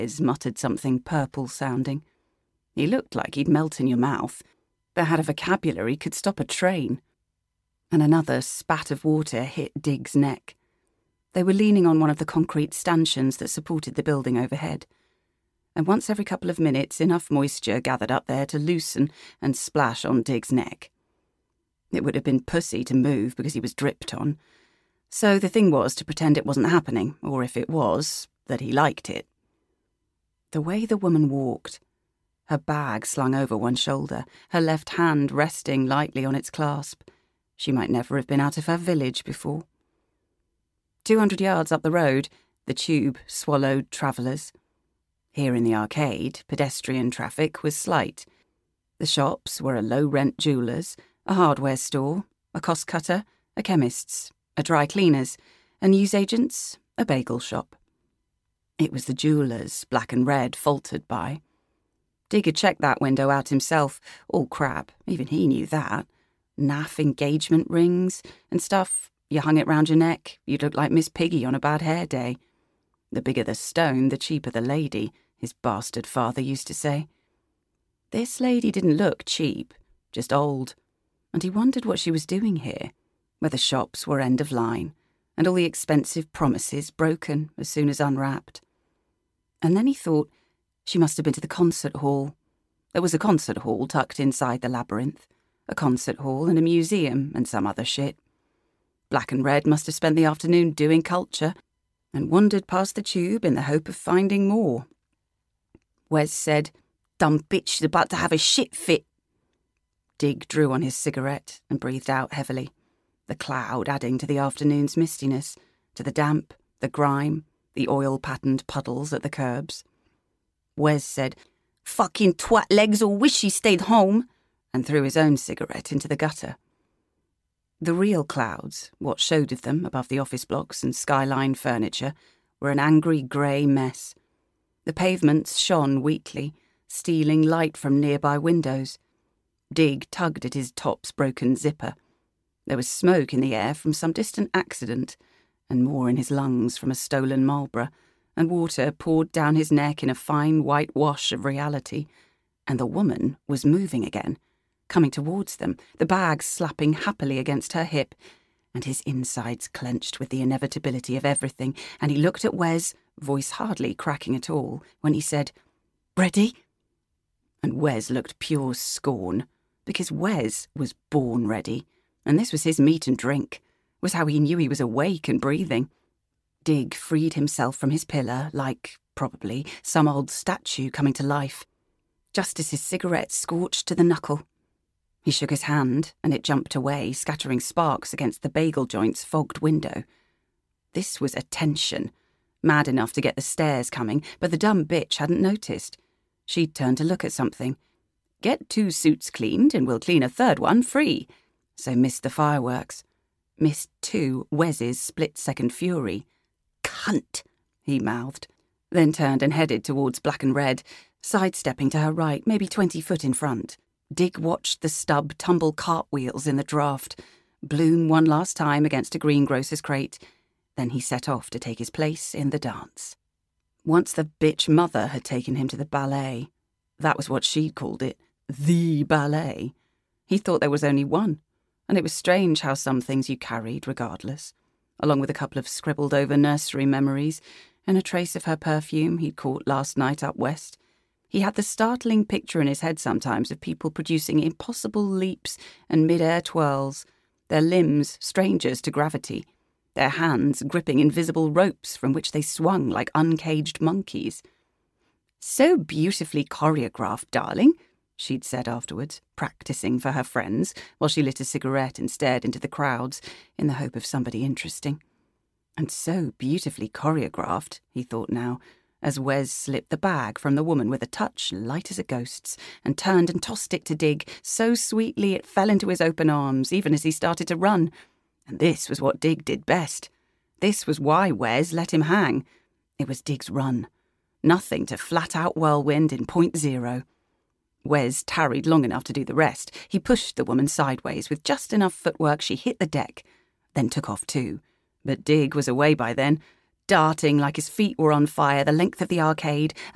Wes muttered something purple-sounding. He looked like he'd melt in your mouth, but had a vocabulary could stop a train. And another spat of water hit Dig's neck. They were leaning on one of the concrete stanchions that supported the building overhead. And once every couple of minutes, enough moisture gathered up there to loosen and splash on Dig's neck. It would have been pussy to move because he was dripped on. So the thing was to pretend it wasn't happening, or if it was, that he liked it. The way the woman walked, her bag slung over one shoulder, her left hand resting lightly on its clasp. She might never have been out of her village before. 200 yards up the road, the tube swallowed travellers. Here in the arcade, pedestrian traffic was slight. The shops were a low-rent jeweller's, a hardware store, a cost-cutter, a chemist's, a dry cleaner's, a newsagent's, a bagel shop. It was the jeweller's, black and red, faltered by. Dig had checked that window out himself, all crap, even he knew that. Naff engagement rings and stuff. You hung it round your neck, you'd look like Miss Piggy on a bad hair day. The bigger the stone, the cheaper the lady, his bastard father used to say. This lady didn't look cheap, just old, and he wondered what she was doing here, where the shops were end of line, and all the expensive promises broken as soon as unwrapped. And then he thought she must have been to the concert hall. There was a concert hall tucked inside the labyrinth, a concert hall and a museum and some other shit. Black and Red must have spent the afternoon doing culture, and wandered past the tube in the hope of finding more. Wes said, "Dumb bitch's about to have a shit fit." Dig drew on his cigarette and breathed out heavily, the cloud adding to the afternoon's mistiness, to the damp, the grime, the oil-patterned puddles at the curbs. Wes said, "Fucking twat legs'll wish he stayed home," and threw his own cigarette into the gutter. The real clouds, what showed of them above the office blocks and skyline furniture, were an angry grey mess. The pavements shone weakly, stealing light from nearby windows. Dig tugged at his top's broken zipper. There was smoke in the air from some distant accident, and more in his lungs from a stolen Marlborough, and water poured down his neck in a fine white wash of reality, and the woman was moving again, coming towards them, the bag slapping happily against her hip, and his insides clenched with the inevitability of everything, and he looked at Wes, voice hardly cracking at all, when he said, "Ready?" And Wes looked pure scorn, because Wes was born ready, and this was his meat and drink, was how he knew he was awake and breathing. Dig freed himself from his pillar like, probably, some old statue coming to life, just as his cigarette scorched to the knuckle. He shook his hand, and it jumped away, scattering sparks against the bagel joint's fogged window. This was a tension, mad enough to get the stares coming, but the dumb bitch hadn't noticed. She'd turned to look at something. Get 2 suits cleaned, and we'll clean a 3rd one free. So missed the fireworks. Missed too Wes's split-second fury. "Cunt," he mouthed, then turned and headed towards Black and Red, sidestepping to her right, maybe 20 foot in front. Dig watched the stub tumble cartwheels in the draft, bloom one last time against a greengrocer's crate, then he set off to take his place in the dance. Once the bitch mother had taken him to the ballet. That was what she'd called it, the ballet. He thought there was only one, and it was strange how some things you carried regardless, along with a couple of scribbled-over nursery memories and a trace of her perfume he'd caught last night up west. He had the startling picture in his head sometimes of people producing impossible leaps and mid-air twirls, their limbs strangers to gravity, their hands gripping invisible ropes from which they swung like uncaged monkeys. "So beautifully choreographed, darling," she'd said afterwards, practising for her friends, while she lit a cigarette and stared into the crowds in the hope of somebody interesting. And so beautifully choreographed, he thought now, as Wes slipped the bag from the woman with a touch light as a ghost's, and turned and tossed it to Dig so sweetly it fell into his open arms, even as he started to run. And this was what Dig did best. This was why Wes let him hang. It was Dig's run. Nothing to flat-out whirlwind in .0. Wes tarried long enough to do the rest. He pushed the woman sideways with just enough footwork she hit the deck, then took off too. But Dig was away by then, darting like his feet were on fire the length of the arcade